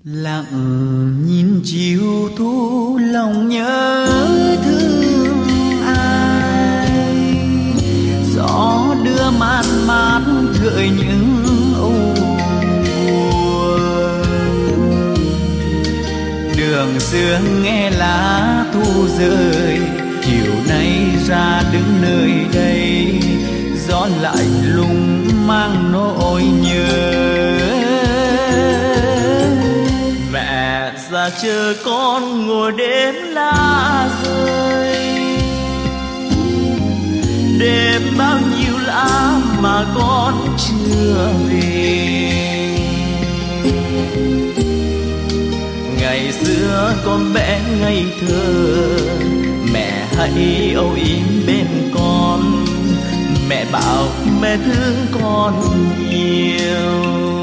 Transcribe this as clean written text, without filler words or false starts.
Lặng nhìn chiều thu lòng nhớ thương ai, gió đưa mát mát gợi những âu buồn. Đường xưa nghe lá thu rơi, chiều nay ra đứng nơi đây, gió lạnh lùng mang nỗi nhớ. Mẹ ra chờ con ngồi đêm lá rơi, đêm bao nhiêu lá mà con chưa về. Ngày xưa con bé ngây thơ, mẹ hãy âu yếm bên con, mẹ bảo mẹ thương con nhiều.